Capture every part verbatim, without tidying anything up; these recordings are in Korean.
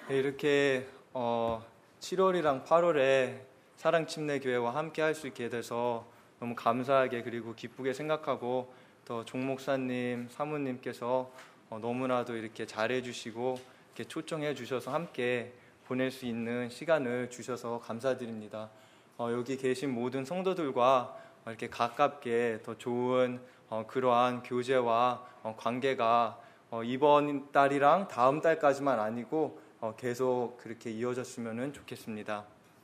이렇게 어, 칠월이랑 팔월에 사랑침례교회와 함께 할 수 있게 돼서 너무 감사하게 그리고 기쁘게 생각하고, 또 종 목사님, 사모님께서 어, 너무나도 이렇게 잘해주시고 이렇게 초청해 주셔서 함께 보낼 수 있는 시간을 주셔서 감사드립니다. 어, 여기 계신 모든 성도들과 이렇게 가깝게 더 좋은 어, 그러한 교제와 어, 관계가 어, 이번 달이랑 다음 달까지만 아니고 어, 계속 그렇게 이어졌으면 좋겠습니다.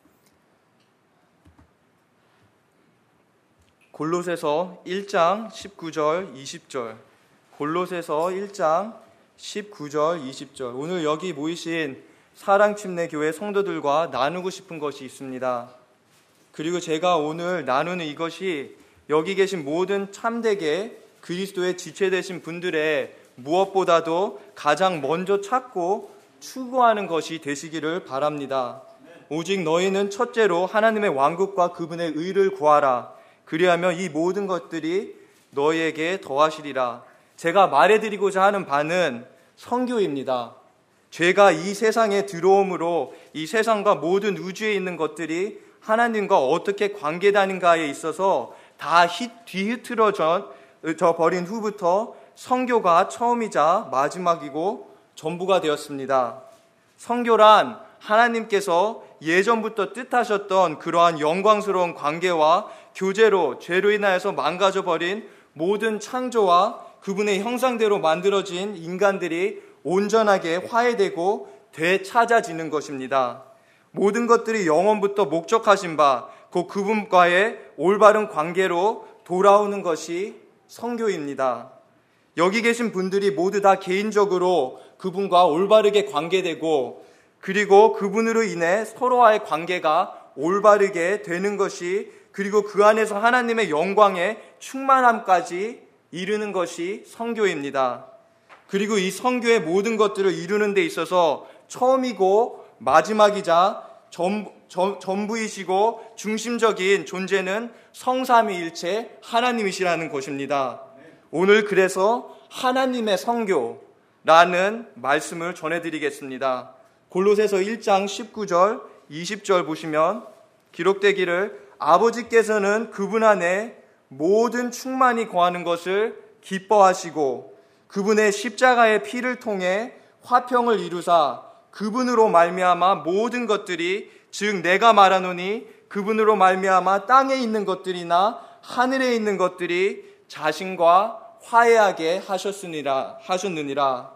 골로새서 일 장 십구 절 이십 절, 골로새서 일 장 십구 절 이십 절, 오늘 여기 모이신 사랑침례교회 성도들과 나누고 싶은 것이 있습니다. 그리고 제가 오늘 나누는 이것이 여기 계신 모든 참되게 그리스도의 지체 되신 분들의 무엇보다도 가장 먼저 찾고 추구하는 것이 되시기를 바랍니다. 오직 너희는 첫째로 하나님의 왕국과 그분의 의를 구하라. 그리하면 이 모든 것들이 너희에게 더하시리라. 제가 말해드리고자 하는 바는 선교입니다. 죄가 이 세상에 들어옴으로 이 세상과 모든 우주에 있는 것들이 하나님과 어떻게 관계되는가에 있어서 다 뒤흐트러져 버린 후부터 선교가 처음이자 마지막이고 전부가 되었습니다. 선교란 하나님께서 예전부터 뜻하셨던 그러한 영광스러운 관계와 교제로 죄로 인하여서 망가져버린 모든 창조와 그분의 형상대로 만들어진 인간들이 온전하게 화해되고 되찾아지는 것입니다. 모든 것들이 영원부터 목적하신 바, 곧 그분과의 올바른 관계로 돌아오는 것이 선교입니다. 여기 계신 분들이 모두 다 개인적으로 그분과 올바르게 관계되고, 그리고 그분으로 인해 서로와의 관계가 올바르게 되는 것이, 그리고 그 안에서 하나님의 영광의 충만함까지 이루는 것이 선교입니다. 그리고 이 선교의 모든 것들을 이루는 데 있어서 처음이고 마지막이자 전, 전, 전부이시고 중심적인 존재는 성삼위일체 하나님이시라는 것입니다. 오늘 그래서 하나님의 선교라는 말씀을 전해드리겠습니다. 골로새서 일 장 십구 절 이십 절 보시면 기록되기를 아버지께서는 그분 안에 모든 충만이 거하는 것을 기뻐하시고 그분의 십자가의 피를 통해 화평을 이루사 그분으로 말미암아 모든 것들이, 즉 내가 말하노니 그분으로 말미암아 땅에 있는 것들이나 하늘에 있는 것들이 자신과 화해하게 하셨으니라 하셨느니라.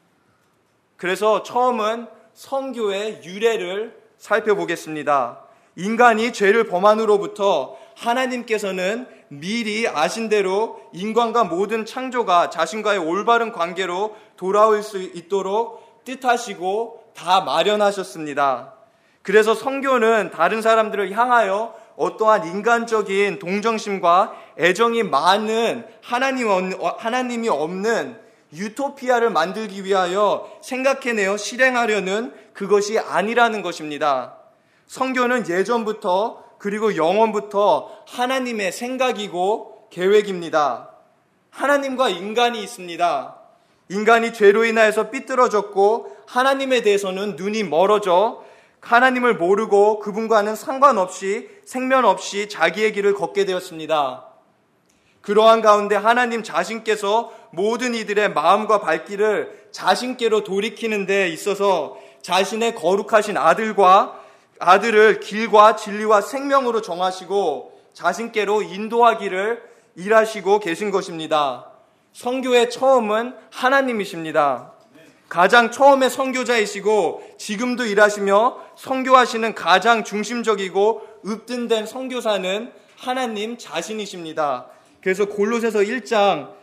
그래서 처음은 선교의 유래를 살펴보겠습니다. 인간이 죄를 범함으로부터 하나님께서는 미리 아신 대로 인간과 모든 창조가 자신과의 올바른 관계로 돌아올 수 있도록 뜻하시고 다 마련하셨습니다. 그래서 선교는 다른 사람들을 향하여 어떠한 인간적인 동정심과 애정이 많은 하나님, 하나님이 없는 유토피아를 만들기 위하여 생각해내어 실행하려는 그것이 아니라는 것입니다. 선교는 예전부터 그리고 영원부터 하나님의 생각이고 계획입니다. 하나님과 인간이 있습니다. 인간이 죄로 인하여서 삐뚤어졌고 하나님에 대해서는 눈이 멀어져 하나님을 모르고 그분과는 상관없이 생면 없이 자기의 길을 걷게 되었습니다. 그러한 가운데 하나님 자신께서 모든 이들의 마음과 발길을 자신께로 돌이키는 데 있어서 자신의 거룩하신 아들과 아들을 길과 진리와 생명으로 정하시고 자신께로 인도하기를 일하시고 계신 것입니다. 선교의 처음은 하나님이십니다. 가장 처음의 선교자이시고 지금도 일하시며 선교하시는 가장 중심적이고 으뜸된 선교사는 하나님 자신이십니다. 그래서 골로새서 일 장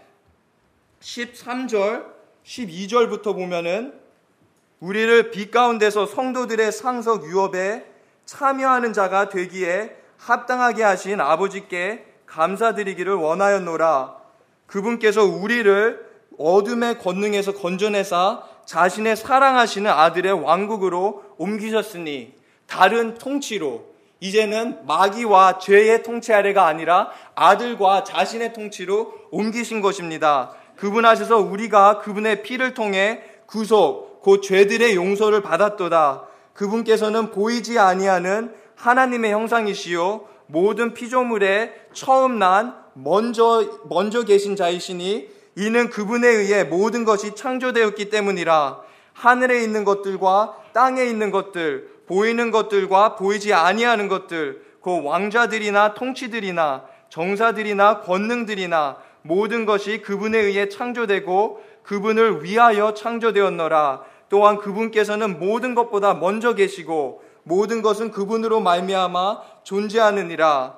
십삼 절 십이 절부터 보면은 우리를 빛 가운데서 성도들의 상석 유업에 참여하는 자가 되기에 합당하게 하신 아버지께 감사드리기를 원하였노라. 그분께서 우리를 어둠의 권능에서 건져내사 자신의 사랑하시는 아들의 왕국으로 옮기셨으니, 다른 통치로, 이제는 마귀와 죄의 통치 아래가 아니라 아들과 자신의 통치로 옮기신 것입니다. 그분 하셔서 우리가 그분의 피를 통해 구속, 곧 죄들의 용서를 받았도다. 그분께서는 보이지 아니하는 하나님의 형상이시요 모든 피조물의 처음 난 먼저 먼저 계신 자이시니 이는 그분에 의해 모든 것이 창조되었기 때문이라. 하늘에 있는 것들과 땅에 있는 것들, 보이는 것들과 보이지 아니하는 것들, 그 왕자들이나 통치들이나 정사들이나 권능들이나 모든 것이 그분에 의해 창조되고 그분을 위하여 창조되었노라. 또한 그분께서는 모든 것보다 먼저 계시고 모든 것은 그분으로 말미암아 존재하느니라.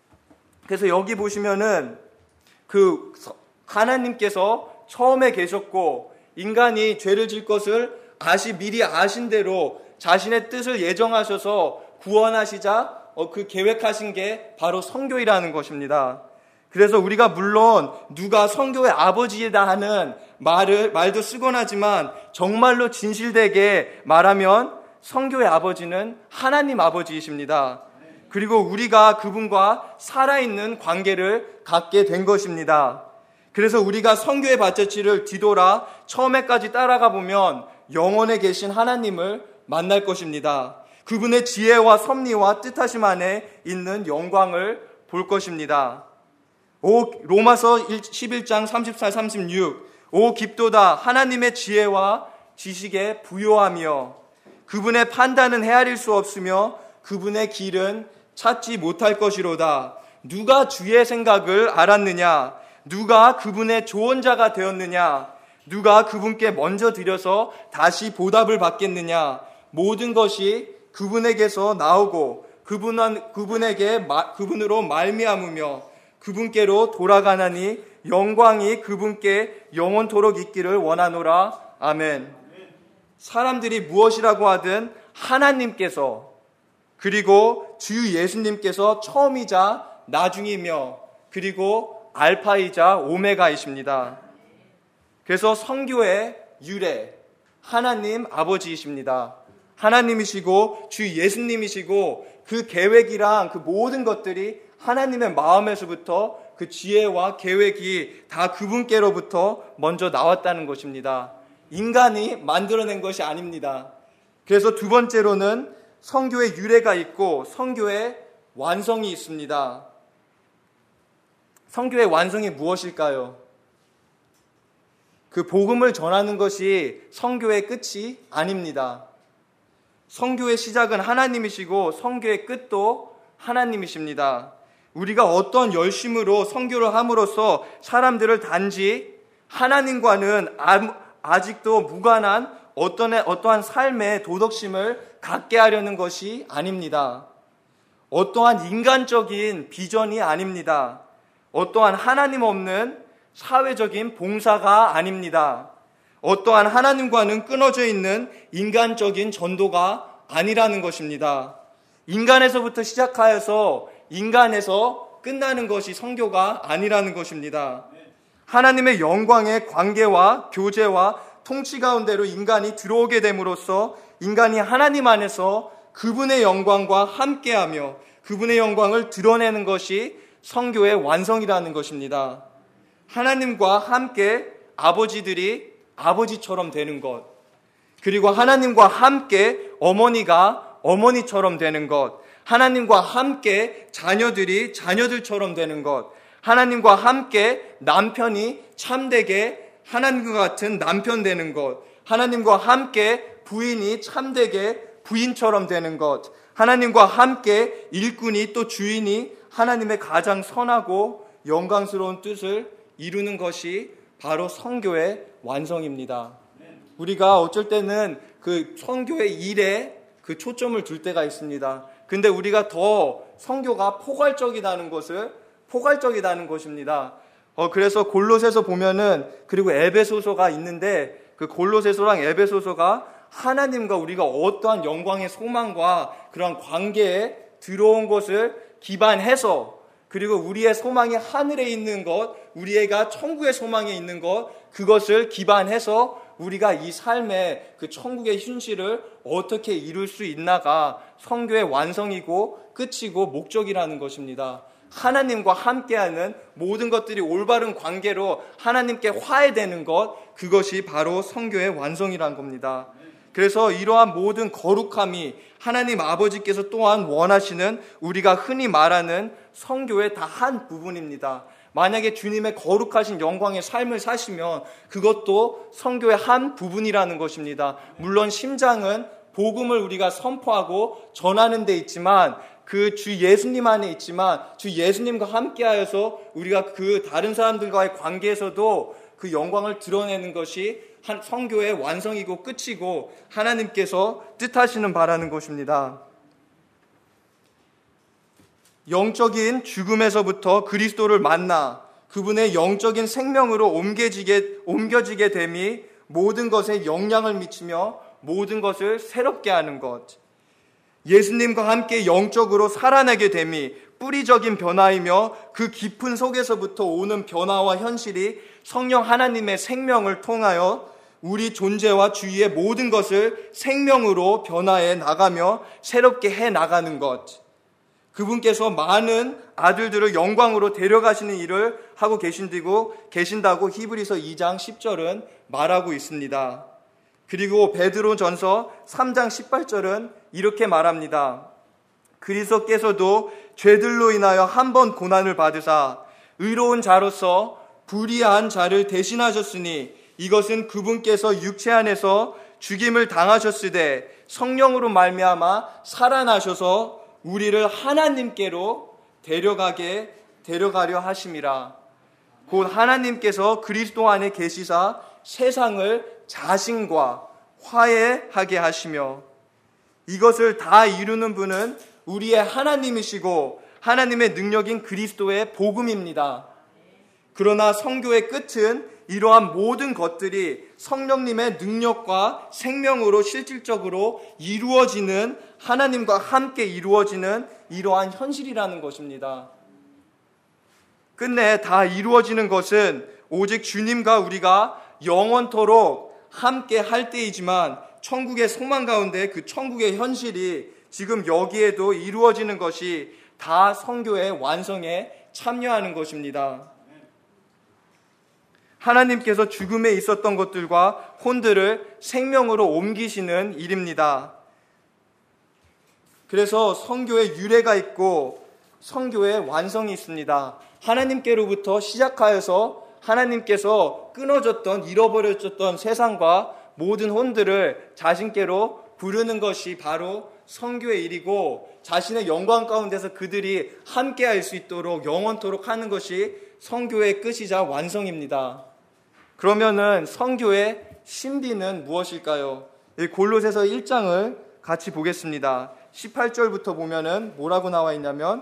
그래서 여기 보시면은 그 하나님께서 처음에 계셨고 인간이 죄를 질 것을 아시 미리 아신 대로 자신의 뜻을 예정하셔서 구원하시자 그 계획하신 게 바로 성교이라는 것입니다. 그래서 우리가 물론 누가 성교의 아버지이다 하는 말을 말도 쓰곤 하지만 정말로 진실되게 말하면 성교의 아버지는 하나님 아버지이십니다. 그리고 우리가 그분과 살아있는 관계를 갖게 된 것입니다. 그래서 우리가 성교의 밭자치를 뒤돌아 처음에까지 따라가 보면 영원에 계신 하나님을 만날 것입니다. 그분의 지혜와 섭리와 뜻하심 안에 있는 영광을 볼 것입니다. 오 로마서 십일 장 삼십사, 삼십육 오 깊도다 하나님의 지혜와 지식에 부요하며 그분의 판단은 헤아릴 수 없으며 그분의 길은 찾지 못할 것이로다. 누가 주의 생각을 알았느냐? 누가 그분의 조언자가 되었느냐? 누가 그분께 먼저 드려서 다시 보답을 받겠느냐? 모든 것이 그분에게서 나오고 그분은, 그분에게 그분으로 말미암으며 그분께로 돌아가나니 영광이 그분께 영원토록 있기를 원하노라. 아멘. 사람들이 무엇이라고 하든 하나님께서 그리고 주 예수님께서 처음이자 나중이며 그리고 알파이자 오메가이십니다. 그래서 성교의 유래 하나님 아버지이십니다. 하나님이시고 주 예수님이시고 그 계획이랑 그 모든 것들이 하나님의 마음에서부터 그 지혜와 계획이 다 그분께로부터 먼저 나왔다는 것입니다. 인간이 만들어낸 것이 아닙니다. 그래서 두 번째로는 성교의 유래가 있고 성교의 완성이 있습니다. 성교의 완성이 무엇일까요? 그 복음을 전하는 것이 성교의 끝이 아닙니다. 성교의 시작은 하나님이시고 성교의 끝도 하나님이십니다. 우리가 어떤 열심으로 성교를 함으로써 사람들을 단지 하나님과는 아직도 무관한 어떤, 어떠한 삶의 도덕심을 갖게 하려는 것이 아닙니다. 어떠한 인간적인 비전이 아닙니다. 어떠한 하나님 없는 사회적인 봉사가 아닙니다. 어떠한 하나님과는 끊어져 있는 인간적인 전도가 아니라는 것입니다. 인간에서부터 시작하여서 인간에서 끝나는 것이 성교가 아니라는 것입니다. 하나님의 영광의 관계와 교제와 통치 가운데로 인간이 들어오게 됨으로써 인간이 하나님 안에서 그분의 영광과 함께하며 그분의 영광을 드러내는 것이 성교의 완성이라는 것입니다. 하나님과 함께 아버지들이 아버지처럼 되는 것, 그리고 하나님과 함께 어머니가 어머니처럼 되는 것, 하나님과 함께 자녀들이 자녀들처럼 되는 것, 하나님과 함께 남편이 참되게 하나님과 같은 남편 되는 것, 하나님과 함께 부인이 참되게 부인처럼 되는 것, 하나님과 함께 일꾼이 또 주인이 하나님의 가장 선하고 영광스러운 뜻을 이루는 것이 바로 성교의 완성입니다. 우리가 어쩔 때는 그 성교의 일에 그 초점을 둘 때가 있습니다. 근데 우리가 더 성교가 포괄적이라는 것을 포괄적이라는 것입니다. 어, 그래서 골로새서 보면은 그리고 에베소서가 있는데 그 골로새서랑 에베소서가 하나님과 우리가 어떠한 영광의 소망과 그런 관계에 들어온 것을 기반해서 그리고 우리의 소망이 하늘에 있는 것, 우리가 천국의 소망에 있는 것, 그것을 기반해서 우리가 이 삶의 그 천국의 현실을 어떻게 이룰 수 있나가 성교의 완성이고 끝이고 목적이라는 것입니다. 하나님과 함께하는 모든 것들이 올바른 관계로 하나님께 화해되는 것, 그것이 바로 성교의 완성이란 겁니다. 그래서 이러한 모든 거룩함이 하나님 아버지께서 또한 원하시는 우리가 흔히 말하는 성교의 다 한 부분입니다. 만약에 주님의 거룩하신 영광의 삶을 사시면 그것도 성교의 한 부분이라는 것입니다. 물론 심장은 복음을 우리가 선포하고 전하는 데 있지만, 그 주 예수님 안에 있지만, 주 예수님과 함께하여서 우리가 그 다른 사람들과의 관계에서도 그 영광을 드러내는 것이 한 성교의 완성이고 끝이고 하나님께서 뜻하시는 바라는 것입니다. 영적인 죽음에서부터 그리스도를 만나 그분의 영적인 생명으로 옮겨지게, 옮겨지게 됨이 모든 것에 영향을 미치며 모든 것을 새롭게 하는 것, 예수님과 함께 영적으로 살아나게 됨이 뿌리적인 변화이며 그 깊은 속에서부터 오는 변화와 현실이 성령 하나님의 생명을 통하여 우리 존재와 주위의 모든 것을 생명으로 변화해 나가며 새롭게 해 나가는 것, 그분께서 많은 아들들을 영광으로 데려가시는 일을 하고 계신다고, 계신다고 히브리서 이 장 십 절은 말하고 있습니다. 그리고 베드로전서 삼 장 십팔 절은 이렇게 말합니다. 그리스도께서도 죄들로 인하여 한 번 고난을 받으사 의로운 자로서 불의한 자를 대신하셨으니 이것은 그분께서 육체 안에서 죽임을 당하셨으되 성령으로 말미암아 살아나셔서 우리를 하나님께로 데려가게 데려가려 하심이라. 곧 하나님께서 그리스도 안에 계시사 세상을 자신과 화해하게 하시며, 이것을 다 이루는 분은 우리의 하나님이시고 하나님의 능력인 그리스도의 복음입니다. 그러나 성교의 끝은 이러한 모든 것들이 성령님의 능력과 생명으로 실질적으로 이루어지는, 하나님과 함께 이루어지는 이러한 현실이라는 것입니다. 끝내 다 이루어지는 것은 오직 주님과 우리가 영원토록 함께 할 때이지만, 천국의 소망 가운데 그 천국의 현실이 지금 여기에도 이루어지는 것이 다 성교의 완성에 참여하는 것입니다. 하나님께서 죽음에 있었던 것들과 혼들을 생명으로 옮기시는 일입니다. 그래서 성교의 유래가 있고 성교의 완성이 있습니다. 하나님께로부터 시작하여서 하나님께서 끊어졌던, 잃어버려졌던 세상과 모든 혼들을 자신께로 부르는 것이 바로 성교의 일이고, 자신의 영광 가운데서 그들이 함께할 수 있도록 영원토록 하는 것이 성교의 끝이자 완성입니다. 그러면은 성교의 신비는 무엇일까요? 골로새서 일 장을 같이 보겠습니다. 십팔 절부터 보면은 뭐라고 나와 있냐면,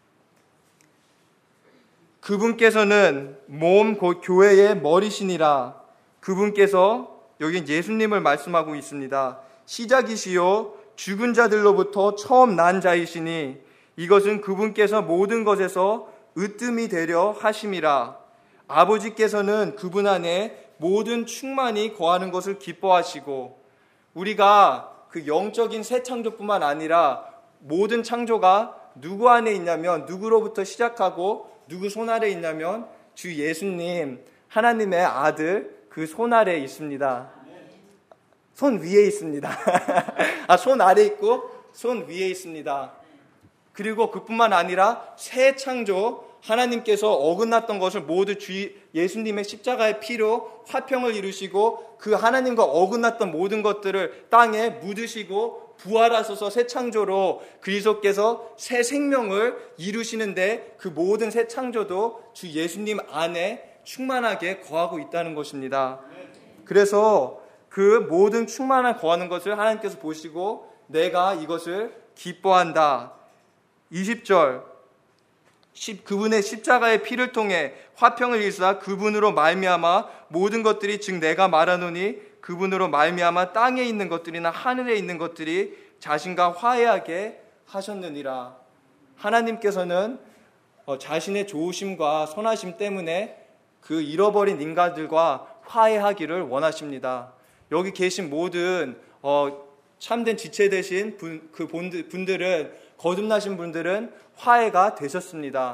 그분께서는 몸 곧 교회의 머리시니라. 그분께서, 여기 예수님을 말씀하고 있습니다. 시작이시요 죽은 자들로부터 처음 난 자이시니 이것은 그분께서 모든 것에서 으뜸이 되려 하심이라. 아버지께서는 그분 안에 모든 충만이 거하는 것을 기뻐하시고, 우리가 그 영적인 새 창조뿐만 아니라 모든 창조가 누구 안에 있냐면, 누구로부터 시작하고 누구 손 아래 있냐면 주 예수님, 하나님의 아들 그 손 아래에 있습니다. 손 위에 있습니다. 아, 손 아래 있고 손 위에 있습니다. 그리고 그뿐만 아니라 새 창조, 하나님께서 어긋났던 것을 모두 주 예수님의 십자가의 피로 화평을 이루시고 그 하나님과 어긋났던 모든 것들을 땅에 묻으시고 부활하셔서 새 창조로 그리스도께서 새 생명을 이루시는데, 그 모든 새 창조도 주 예수님 안에 충만하게 거하고 있다는 것입니다. 그래서 그 모든 충만한 거하는 것을 하나님께서 보시고 내가 이것을 기뻐한다. 이십 절, 그분의 십자가의 피를 통해 화평을 이루사 그분으로 말미암아 모든 것들이, 즉 내가 말하노니 그분으로 말미암아 땅에 있는 것들이나 하늘에 있는 것들이 자신과 화해하게 하셨느니라. 하나님께서는 자신의 좋으심과 선하심 때문에 그 잃어버린 인간들과 화해하기를 원하십니다. 여기 계신 모든 어, 참된 지체 되신 분, 그 분들은, 거듭나신 분들은 화해가 되셨습니다.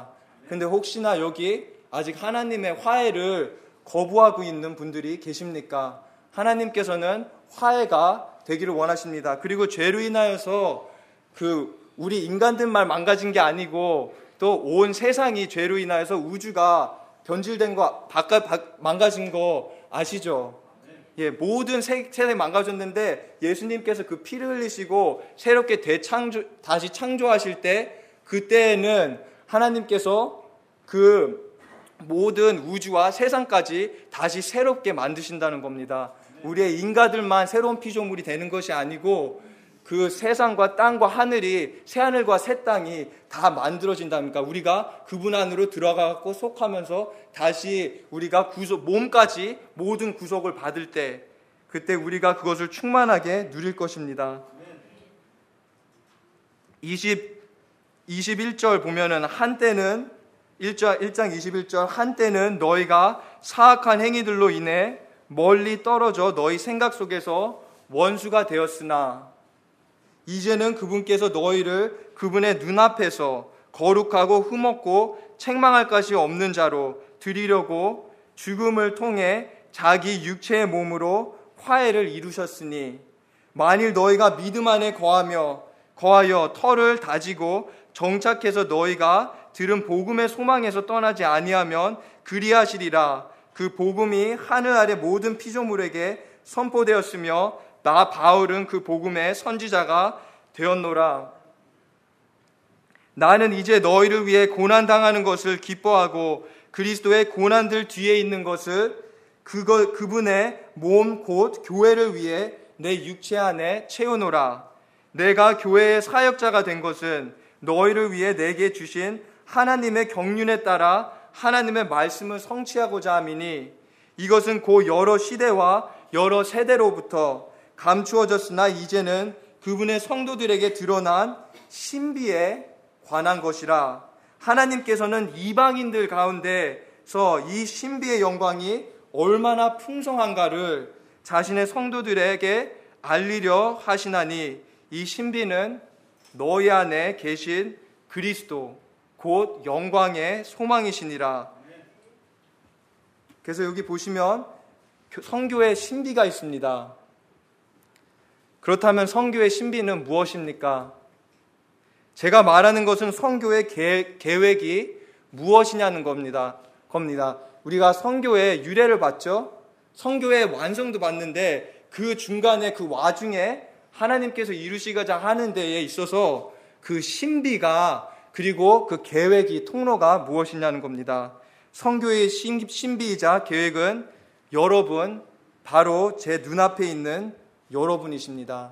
근데 혹시나 여기 아직 하나님의 화해를 거부하고 있는 분들이 계십니까? 하나님께서는 화해가 되기를 원하십니다. 그리고 죄로 인하여서 그 우리 인간들만 망가진 게 아니고 또 온 세상이 죄로 인하여서 우주가 변질된 거, 바깥 망가진 거 아시죠? 예, 모든 세, 세상이 망가졌는데 예수님께서 그 피를 흘리시고 새롭게 대창조, 다시 창조하실 때 그때에는 하나님께서 그 모든 우주와 세상까지 다시 새롭게 만드신다는 겁니다. 우리의 인간들만 새로운 피조물이 되는 것이 아니고 그 세상과 땅과 하늘이, 새하늘과 새 땅이 다 만들어진다니까. 우리가 그분 안으로 들어가고 속하면서 다시 우리가 구속, 몸까지 모든 구속을 받을 때, 그때 우리가 그것을 충만하게 누릴 것입니다. 이십, 이십일 절 보면은 한때는 일 장 이십일 절 한때는 너희가 사악한 행위들로 인해 멀리 떨어져 너희 생각 속에서 원수가 되었으나 이제는 그분께서 너희를 그분의 눈앞에서 거룩하고 흠없고 책망할 것이 없는 자로 드리려고 죽음을 통해 자기 육체의 몸으로 화해를 이루셨으니 만일 너희가 믿음 안에 거하며 거하여 털을 다지고 정착해서 너희가 들은 복음의 소망에서 떠나지 아니하면 그리하시리라. 그 복음이 하늘 아래 모든 피조물에게 선포되었으며 나 바울은 그 복음의 선지자가 되었노라. 나는 이제 너희를 위해 고난당하는 것을 기뻐하고 그리스도의 고난들 뒤에 있는 것을 그거, 그분의 몸 곧 교회를 위해 내 육체 안에 채우노라. 내가 교회의 사역자가 된 것은 너희를 위해 내게 주신 하나님의 경륜에 따라 하나님의 말씀을 성취하고자 함이니 이것은 곧 여러 시대와 여러 세대로부터 감추어졌으나 이제는 그분의 성도들에게 드러난 신비에 관한 것이라. 하나님께서는 이방인들 가운데서 이 신비의 영광이 얼마나 풍성한가를 자신의 성도들에게 알리려 하시나니 이 신비는 너희 안에 계신 그리스도 곧 영광의 소망이시니라. 그래서 여기 보시면 성교의 신비가 있습니다. 그렇다면 성교의 신비는 무엇입니까? 제가 말하는 것은 성교의 계, 계획이 무엇이냐는 겁니다. 겁니다. 우리가 성교의 유래를 봤죠? 성교의 완성도 봤는데 그 중간에 그 와중에 하나님께서 이루시고자 하는 데에 있어서 그 신비가 그리고 그 계획이 통로가 무엇이냐는 겁니다. 성교의 신비이자 계획은 여러분, 바로 제 눈앞에 있는 여러분이십니다.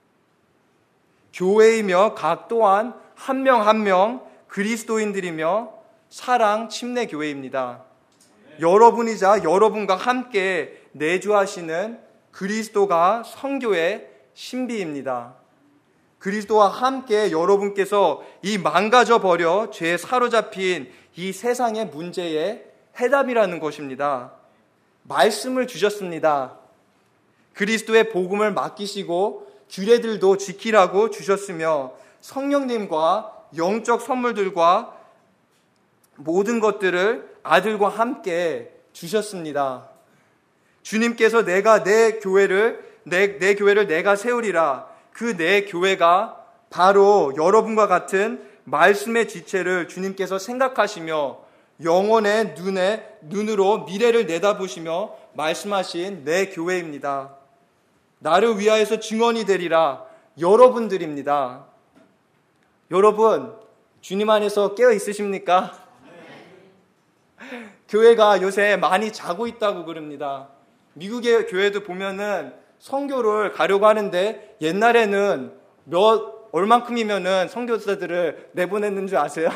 교회이며 각 또한 한 명 한 명 그리스도인들이며 사랑 침례 교회입니다. 여러분이자 여러분과 함께 내주하시는 그리스도가 성교의 신비입니다. 그리스도와 함께 여러분께서 이 망가져 버려 죄에 사로잡힌 이 세상의 문제의 해답이라는 것입니다. 말씀을 주셨습니다. 그리스도의 복음을 맡기시고 규례들도 지키라고 주셨으며 성령님과 영적 선물들과 모든 것들을 아들과 함께 주셨습니다. 주님께서 내가 내 교회를 내, 내 교회를 내가 세우리라. 그 내 교회가 바로 여러분과 같은 말씀의 지체를 주님께서 생각하시며 영혼의 눈에 눈으로 미래를 내다보시며 말씀하신 내 교회입니다. 나를 위하여서 증언이 되리라. 여러분들입니다. 여러분, 주님 안에서 깨어 있으십니까? 네. 교회가 요새 많이 자고 있다고 그럽니다. 미국의 교회도 보면은 선교를 가려고 하는데 옛날에는 몇 얼만큼이면은 선교사들을 내보냈는 줄 아세요?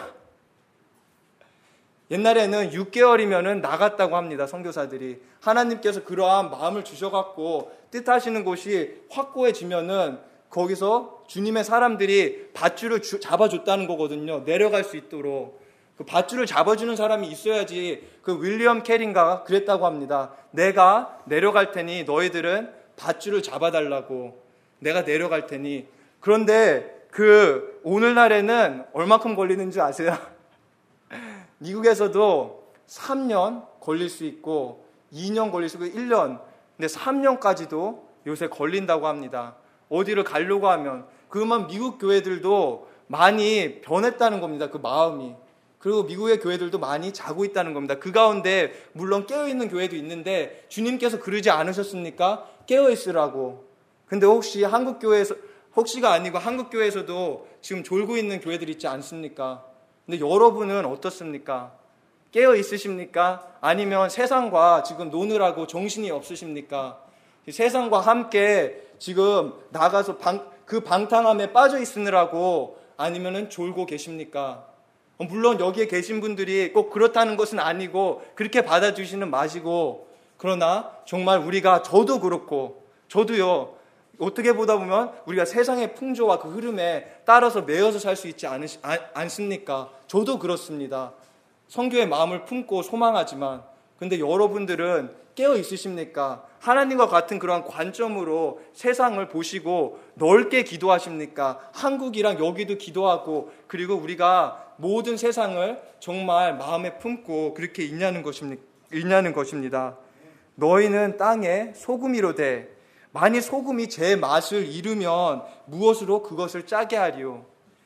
옛날에는 육 개월이면은 나갔다고 합니다. 선교사들이. 하나님께서 그러한 마음을 주셔갖고 뜻하시는 곳이 확고해지면은 거기서 주님의 사람들이 밧줄을 주, 잡아줬다는 거거든요. 내려갈 수 있도록. 그 밧줄을 잡아주는 사람이 있어야지. 그 윌리엄 캐린가 그랬다고 합니다. 내가 내려갈 테니 너희들은 밧줄을 잡아달라고. 내가 내려갈 테니. 그런데 그 오늘날에는 얼마큼 걸리는 줄 아세요? 미국에서도 삼 년 걸릴 수 있고 이 년 걸릴 수 있고 일 년, 근데 삼 년까지도 요새 걸린다고 합니다. 어디를 가려고 하면. 그러면 미국 교회들도 많이 변했다는 겁니다. 그 마음이. 그리고 미국의 교회들도 많이 자고 있다는 겁니다. 그 가운데 물론 깨어있는 교회도 있는데 주님께서 그러지 않으셨습니까? 깨어있으라고. 근데 혹시 한국 교회에서, 혹시가 아니고 한국 교회에서도 지금 졸고 있는 교회들 있지 않습니까? 근데 여러분은 어떻습니까? 깨어 있으십니까? 아니면 세상과 지금 노느라고 정신이 없으십니까? 세상과 함께 지금 나가서 방, 그 방탕함에 빠져 있으느라고 아니면은 졸고 계십니까? 물론 여기에 계신 분들이 꼭 그렇다는 것은 아니고 그렇게 받아주시는 마시고, 그러나 정말 우리가, 저도 그렇고 저도요, 어떻게 보다 보면 우리가 세상의 풍조와 그 흐름에 따라서 매여서 살 수 있지 않으시, 아, 않습니까? 저도 그렇습니다. 성교의 마음을 품고 소망하지만, 근데 여러분들은 깨어 있으십니까? 하나님과 같은 그러한 관점으로 세상을 보시고 넓게 기도하십니까? 한국이랑 여기도 기도하고, 그리고 우리가 모든 세상을 정말 마음에 품고 그렇게 있냐는 것입니다. 있냐는 것입니다. 너희는 땅에 소금이로되 만일 소금이 제 맛을 잃으면 무엇으로 그것을 짜게 하리요?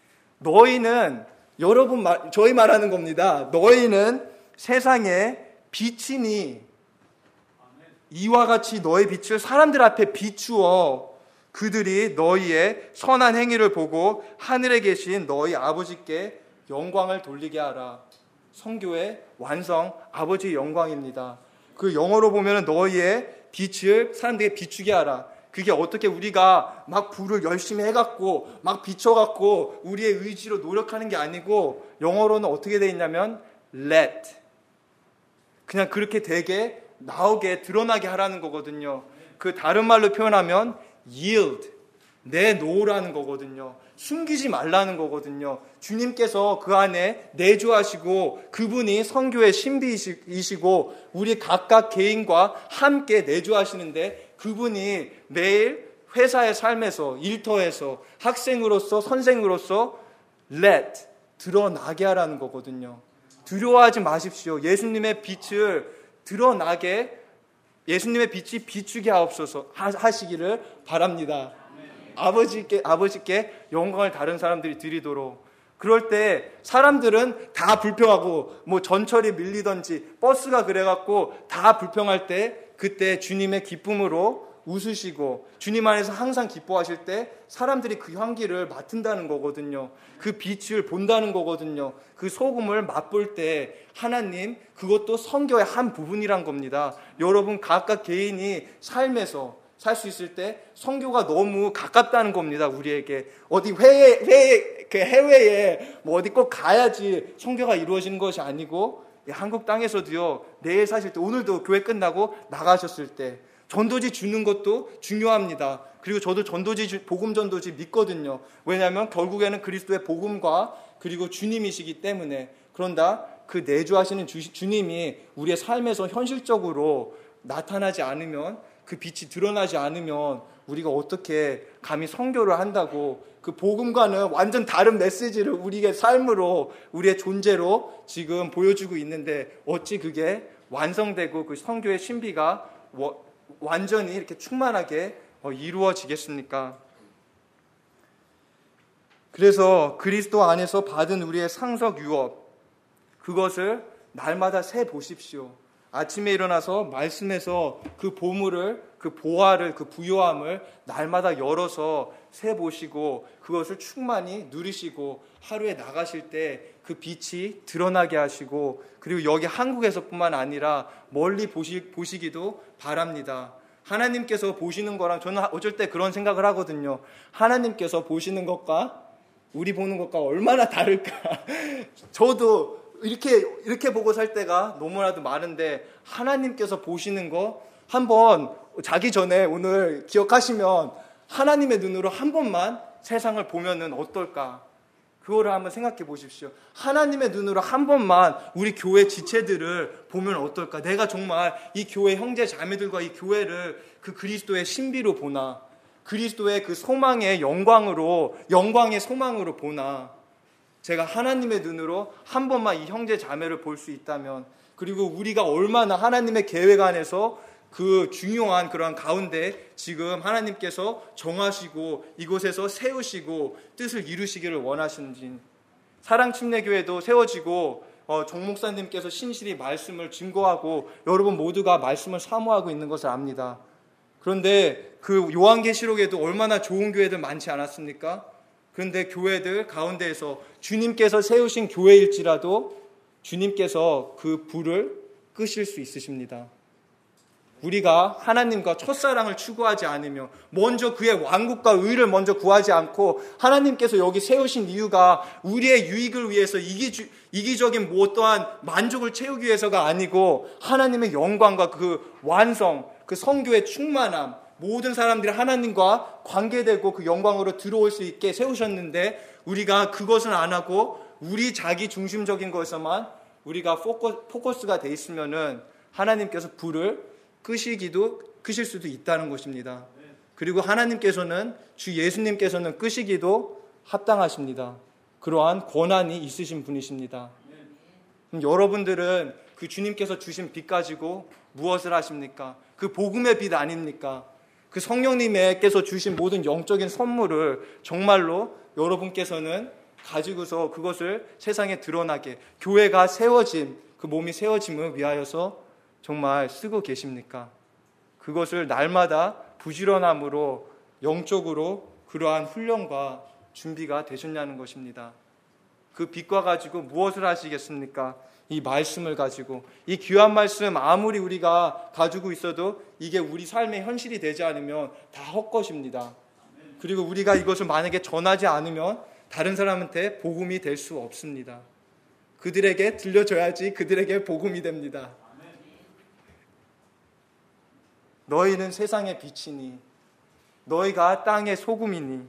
너희는, 여러분 말, 저희 말하는 겁니다. 너희는 세상의 빛이니 이와 같이 너희 빛을 사람들 앞에 비추어 그들이 너희의 선한 행위를 보고 하늘에 계신 너희 아버지께 영광을 돌리게 하라. 성교의 완성, 아버지의 영광입니다. 그 영어로 보면 너희의 빛을 사람들에게 비추게 하라. 그게 어떻게 우리가 막 불을 열심히 해갖고 막 비춰갖고 우리의 의지로 노력하는 게 아니고, 영어로는 어떻게 되어 있냐면 let, 그냥 그렇게 되게 나오게 드러나게 하라는 거거든요. 그 다른 말로 표현하면 yield, 내놓으라는 거거든요. 숨기지 말라는 거거든요. 주님께서 그 안에 내주하시고 그분이 성교의 신비이시고 우리 각각 개인과 함께 내주하시는데, 그분이 매일 회사의 삶에서, 일터에서, 학생으로서, 선생으로서 let, 드러나게 하라는 거거든요. 두려워하지 마십시오. 예수님의 빛을 드러나게, 예수님의 빛이 비추게 하옵소서 하시기를 바랍니다. 아버지께, 아버지께 영광을 다른 사람들이 드리도록. 그럴 때 사람들은 다 불평하고 뭐 전철이 밀리던지 버스가 그래갖고 다 불평할 때, 그때 주님의 기쁨으로 웃으시고 주님 안에서 항상 기뻐하실 때 사람들이 그 향기를 맡은다는 거거든요. 그 빛을 본다는 거거든요. 그 소금을 맛볼 때 하나님, 그것도 성교의 한 부분이란 겁니다. 여러분 각각 개인이 삶에서 살 수 있을 때 성교가 너무 가깝다는 겁니다. 우리에게 어디 회에, 회에, 그 해외에 뭐 어디 꼭 가야지 성교가 이루어지는 것이 아니고, 한국 땅에서도요, 내일 사실 때, 오늘도 교회 끝나고 나가셨을 때 전도지 주는 것도 중요합니다. 그리고 저도 전도지, 복음 전도지 믿거든요. 왜냐하면 결국에는 그리스도의 복음과 그리고 주님이시기 때문에. 그런다 그 내주하시는 주, 주님이 우리의 삶에서 현실적으로 나타나지 않으면, 그 빛이 드러나지 않으면 우리가 어떻게 감히 선교를 한다고, 그 복음과는 완전 다른 메시지를 우리의 삶으로, 우리의 존재로 지금 보여주고 있는데 어찌 그게 완성되고 그 선교의 신비가 완전히 이렇게 충만하게 이루어지겠습니까? 그래서 그리스도 안에서 받은 우리의 상석 유업, 그것을 날마다 세 보십시오. 아침에 일어나서 말씀에서 그 보물을, 그 보화를, 그 부요함을 날마다 열어서 세 보시고 그것을 충만히 누리시고 하루에 나가실 때 그 빛이 드러나게 하시고, 그리고 여기 한국에서뿐만 아니라 멀리 보시, 보시기도 바랍니다. 하나님께서 보시는 거랑, 저는 어쩔 때 그런 생각을 하거든요. 하나님께서 보시는 것과 우리 보는 것과 얼마나 다를까. 저도 이렇게 이렇게 보고 살 때가 너무나도 많은데, 하나님께서 보시는 거 한번 자기 전에 오늘 기억하시면 하나님의 눈으로 한 번만 세상을 보면은 어떨까? 그거를 한번 생각해 보십시오. 하나님의 눈으로 한 번만 우리 교회 지체들을 보면 어떨까? 내가 정말 이 교회 형제 자매들과 이 교회를 그 그리스도의 신비로 보나? 그리스도의 그 소망의 영광으로, 영광의 소망으로 보나? 제가 하나님의 눈으로 한 번만 이 형제 자매를 볼 수 있다면, 그리고 우리가 얼마나 하나님의 계획 안에서 그 중요한 그런 가운데 지금 하나님께서 정하시고 이곳에서 세우시고 뜻을 이루시기를 원하시는지, 사랑침례교회도 세워지고 어, 종 목사님께서 신실히 말씀을 증거하고 여러분 모두가 말씀을 사모하고 있는 것을 압니다. 그런데 그 요한계시록에도 얼마나 좋은 교회들 많지 않았습니까? 그런데 교회들 가운데에서 주님께서 세우신 교회일지라도 주님께서 그 불을 끄실 수 있으십니다. 우리가 하나님과 첫사랑을 추구하지 않으며 먼저 그의 왕국과 의를 먼저 구하지 않고 하나님께서 여기 세우신 이유가 우리의 유익을 위해서 이기주, 이기적인 뭐 또한 만족을 채우기 위해서가 아니고 하나님의 영광과 그 완성, 그 성교의 충만함, 모든 사람들이 하나님과 관계되고 그 영광으로 들어올 수 있게 세우셨는데, 우리가 그것은 안 하고 우리 자기 중심적인 것에서만 우리가 포커, 포커스가 돼 있으면은 하나님께서 불을 끄시기도 끄실 수도 있다는 것입니다. 그리고 하나님께서는 주 예수님께서는 끄시기도 합당하십니다. 그러한 권한이 있으신 분이십니다. 그럼 여러분들은 그 주님께서 주신 빛 가지고 무엇을 하십니까? 그 복음의 빛 아닙니까? 그 성령님께서 주신 모든 영적인 선물을 정말로 여러분께서는 가지고서 그것을 세상에 드러나게, 교회가 세워짐, 그 몸이 세워짐을 위하여서 정말 쓰고 계십니까? 그것을 날마다 부지런함으로 영적으로 그러한 훈련과 준비가 되셨냐는 것입니다. 그 빛과 가지고 무엇을 하시겠습니까? 이 말씀을 가지고, 이 귀한 말씀 아무리 우리가 가지고 있어도 이게 우리 삶의 현실이 되지 않으면 다 헛것입니다. 그리고 우리가 이것을 만약에 전하지 않으면 다른 사람한테 복음이 될 수 없습니다. 그들에게 들려줘야지 그들에게 복음이 됩니다. 너희는 세상의 빛이니 너희가 땅의 소금이니,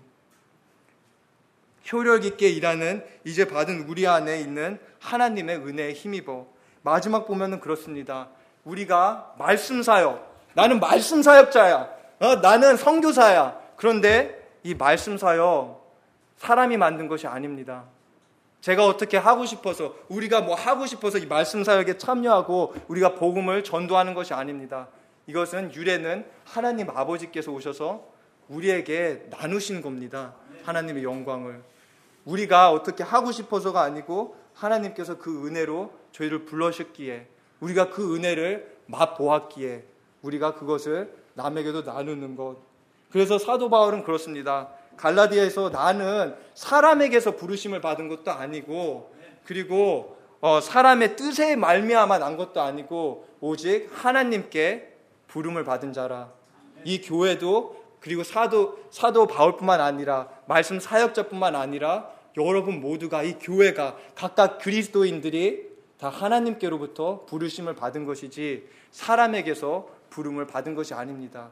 효력 있게 일하는 이제 받은 우리 안에 있는 하나님의 은혜에 힘입어. 마지막 보면은 그렇습니다. 우리가 말씀사역, 나는 말씀사역자야, 어, 나는 선교사야. 그런데 이 말씀사역 사람이 만든 것이 아닙니다. 제가 어떻게 하고 싶어서, 우리가 뭐 하고 싶어서 이 말씀사역에 참여하고 우리가 복음을 전도하는 것이 아닙니다. 이것은 유래는 하나님 아버지께서 오셔서 우리에게 나누신 겁니다. 하나님의 영광을. 우리가 어떻게 하고 싶어서가 아니고 하나님께서 그 은혜로 저희를 불러셨기에, 우리가 그 은혜를 맛보았기에 우리가 그것을 남에게도 나누는 것. 그래서 사도 바울은 그렇습니다. 갈라디아에서 나는 사람에게서 부르심을 받은 것도 아니고, 그리고 어, 사람의 뜻에 말미암아 난 것도 아니고 오직 하나님께 부름을 받은 자라. 이 교회도, 그리고 사도, 사도 바울뿐만 아니라 말씀 사역자뿐만 아니라 여러분 모두가, 이 교회가 각각 그리스도인들이 다 하나님께로부터 부르심을 받은 것이지 사람에게서 부름을 받은 것이 아닙니다.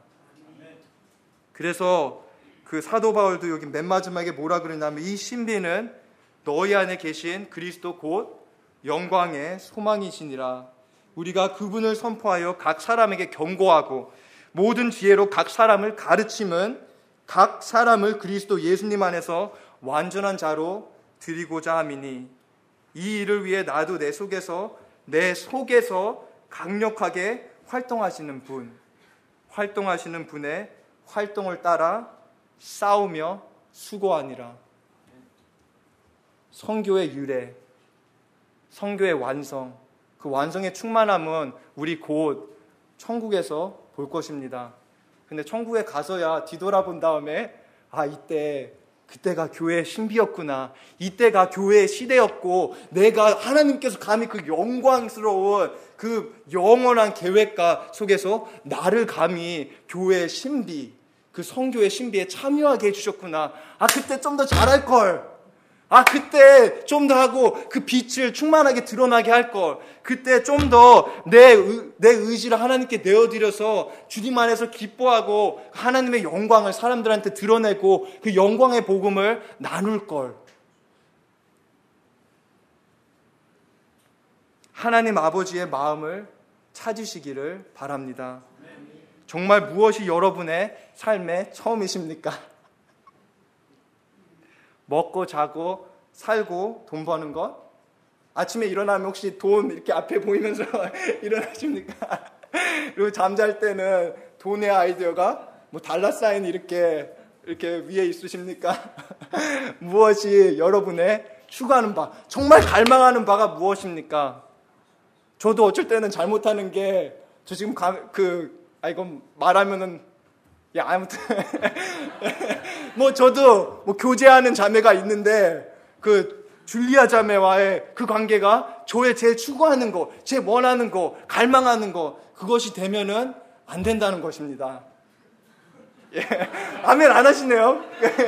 그래서 그 사도 바울도 여기 맨 마지막에 뭐라 그러냐면, 이 신비는 너희 안에 계신 그리스도 곧 영광의 소망이시니라. 우리가 그분을 선포하여 각 사람에게 경고하고 모든 지혜로 각 사람을 가르침은 각 사람을 그리스도 예수님 안에서 완전한 자로 드리고자 함이니, 이 일을 위해 나도 내 속에서 내 속에서 강력하게 활동하시는 분, 활동하시는 분의 활동을 따라 싸우며 수고하니라. 성교의 유래, 성교의 완성, 그 완성의 충만함은 우리 곧 천국에서 볼 것입니다. 근데 천국에 가서야 뒤돌아본 다음에, 아, 이때 그때가 교회의 신비였구나, 이때가 교회의 시대였고 내가 하나님께서 감히 그 영광스러운 그 영원한 계획과 속에서 나를 감히 교회의 신비, 그 성교의 신비에 참여하게 해주셨구나. 아, 그때 좀 더 잘할걸. 아, 그때 좀 더 하고 그 빛을 충만하게 드러나게 할걸. 그때 좀 더 내 내 의지를 하나님께 내어드려서 주님 안에서 기뻐하고 하나님의 영광을 사람들한테 드러내고 그 영광의 복음을 나눌걸. 하나님 아버지의 마음을 찾으시기를 바랍니다. 정말 무엇이 여러분의 삶의 처음이십니까? 먹고 자고 살고 돈 버는 것? 아침에 일어나면 혹시 돈 이렇게 앞에 보이면서 일어나십니까? 그리고 잠잘 때는 돈의 아이디어가 뭐 달러 사인 이렇게 이렇게 위에 있으십니까? 무엇이 여러분의 추구하는 바, 정말 갈망하는 바가 무엇입니까? 저도 어쩔 때는 잘못하는 게, 저 지금 가, 그, 아, 이건 말하면은, 야, 아무튼. 뭐, 저도 뭐 교제하는 자매가 있는데, 그, 줄리아 자매와의 그 관계가 저의 제 추구하는 거, 제 원하는 거, 갈망하는 거, 그것이 되면은 안 된다는 것입니다. 예. 아멘 안 하시네요.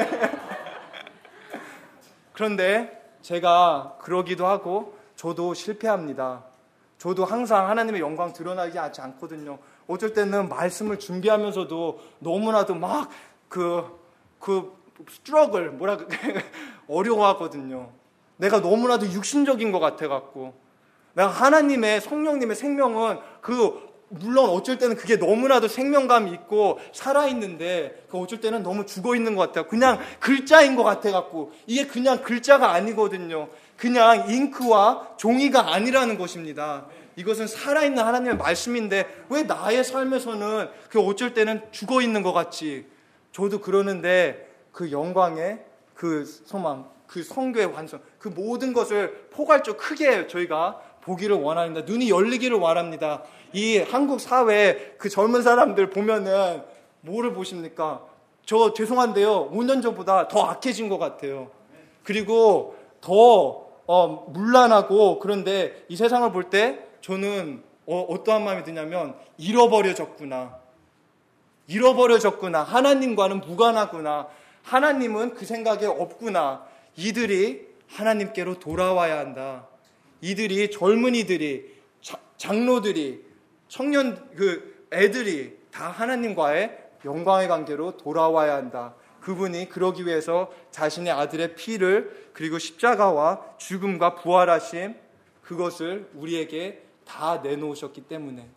그런데 제가 그러기도 하고 저도 실패합니다. 저도 항상 하나님의 영광 드러나지 않거든요. 어쩔 때는 말씀을 준비하면서도 너무나도 막 그, 그, 스트러글, 뭐라, 어려워하거든요. 내가 너무나도 육신적인 것 같아갖고. 내가 하나님의, 성령님의 생명은 그, 물론 어쩔 때는 그게 너무나도 생명감이 있고 살아있는데 그 어쩔 때는 너무 죽어있는 것 같아요. 그냥 글자인 것 같아갖고. 이게 그냥 글자가 아니거든요. 그냥 잉크와 종이가 아니라는 것입니다. 이것은 살아있는 하나님의 말씀인데 왜 나의 삶에서는 그 어쩔 때는 죽어있는 것 같지? 저도 그러는데 그 영광의 그 소망, 그 성교의 완성, 그 모든 것을 포괄적 크게 저희가 보기를 원합니다. 눈이 열리기를 원합니다. 이 한국 사회 그 젊은 사람들 보면은 뭐를 보십니까? 저 죄송한데요. 오 년 전보다 더 악해진 것 같아요. 그리고 더 어, 문란하고, 그런데 이 세상을 볼 때 저는 어, 어떠한 마음이 드냐면 잃어버려졌구나. 잃어버려졌구나. 하나님과는 무관하구나. 하나님은 그 생각에 없구나. 이들이 하나님께로 돌아와야 한다. 이들이, 젊은이들이, 자, 장로들이, 청년, 그 애들이 다 하나님과의 영광의 관계로 돌아와야 한다. 그분이 그러기 위해서 자신의 아들의 피를, 그리고 십자가와 죽음과 부활하심, 그것을 우리에게 다 내놓으셨기 때문에.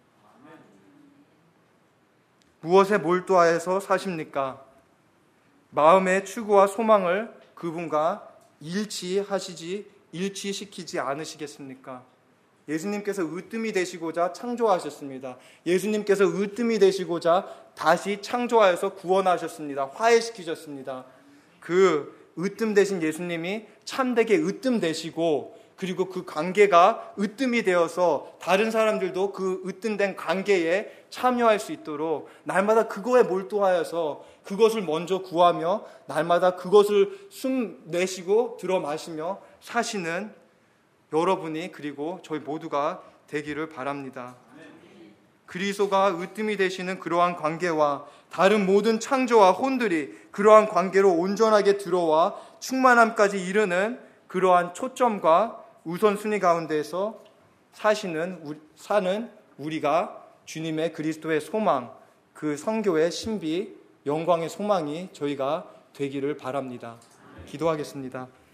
무엇에 몰두하여서 사십니까? 마음의 추구와 소망을 그분과 일치하시지, 일치시키지 않으시겠습니까? 예수님께서 으뜸이 되시고자 창조하셨습니다. 예수님께서 으뜸이 되시고자 다시 창조하여서 구원하셨습니다. 화해시키셨습니다. 그 으뜸 되신 예수님이 참되게 으뜸 되시고, 그리고 그 관계가 으뜸이 되어서 다른 사람들도 그 으뜸된 관계에 참여할 수 있도록 날마다 그거에 몰두하여서 그것을 먼저 구하며 날마다 그것을 숨 내쉬고 들어 마시며 사시는 여러분이, 그리고 저희 모두가 되기를 바랍니다. 그리스도가 으뜸이 되시는 그러한 관계와 다른 모든 창조와 혼들이 그러한 관계로 온전하게 들어와 충만함까지 이르는 그러한 초점과 우선순위 가운데에서 사시는, 사는 우리가 주님의 그리스도의 소망, 그 성교의 신비, 영광의 소망이 저희가 되기를 바랍니다. 기도하겠습니다.